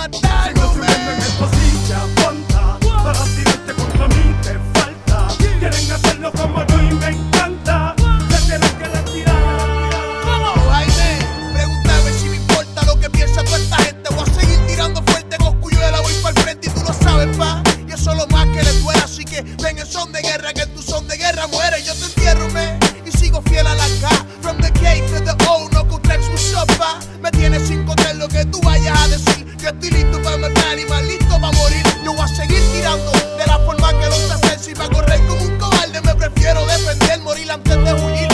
matar. Si no se venden esto sí que aguanta, para tirarte contra mí te falta. Quieren hacerlo como yo y me encanta, se tienen que retirar. Jaime, pregúntame si me importa lo que piensa toda esta gente. Voy a seguir tirando fuerte, Cosculluela, voy para el frente y tú lo sabes, pa. Y eso es lo más que les duele, así que ven el son de guerra, que en tu son de guerra muere. Yo te entierro, me, y sigo fiel a la K. From the K to the O, no complex, what's up, pa. Me tienes sin contar lo que tú vayas a decir. Yo estoy listo para matar y más listo para morir. Yo voy a seguir tirando de la forma que lo sé hacer. Si para correr como un cobarde me prefiero defender, morir antes de huir.